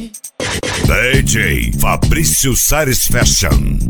DJ Fabrício Sares Fashion.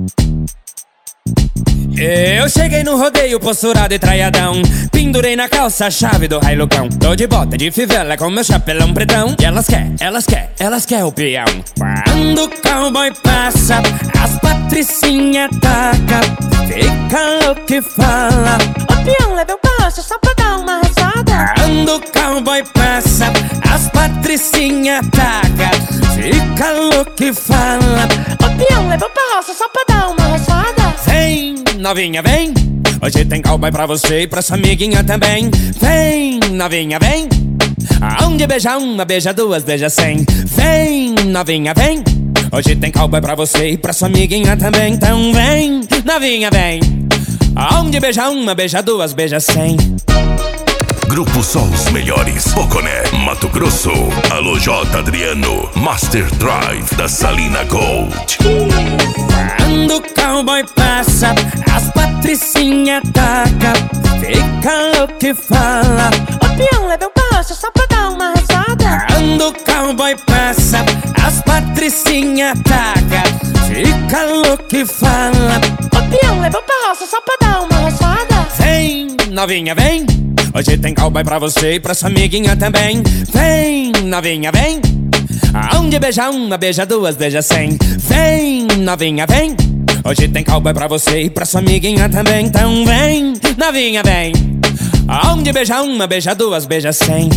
Eu cheguei no rodeio posturado e traiadão, pendurei na calça a chave do railucão. Tô de bota de fivela com meu chapelão pretão. E elas quer o peão. Quando o cowboy passa, as patricinha taca, fica louco e fala: ô peão, leva eu passo só pra dar uma rezada. Quando o cowboy passa, as patricinha taca, fica louco e fala: ô peão, leva eu passo só pra dar uma rezada. Vem, novinha, vem, hoje tem cowboy pra você e pra sua amiguinha também. Vem, novinha, vem, aonde beija uma, beija duas, beija 100. Vem, novinha, vem, hoje tem cowboy pra você e pra sua amiguinha também. Então vem, novinha, vem, aonde beija uma, beija duas, beija 100. Grupo Só os Melhores, Poconé, Mato Grosso. Alô J. Adriano, Master Drive da Salina Gold. Quando o cowboy passa, as patricinha taca, fica louco e fala: ô peão, leva eu passo só pra dar uma rezada. Quando o cowboy passa, as patricinha taca, fica louco e fala: ô peão, leva eu passo só pra dar uma rezada. Vem, novinha, vem, hoje tem cowboy pra você e pra sua amiguinha também. Vem, novinha, vem, aonde beija uma, beija duas, beija 100. Vem, novinha, vem, hoje tem cowboy pra você e pra sua amiguinha também. Então vem, novinha, vem, aonde beija uma, beija duas, beija 100.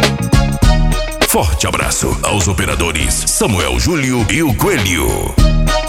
Forte abraço aos operadores Samuel Júlio e o Coelho.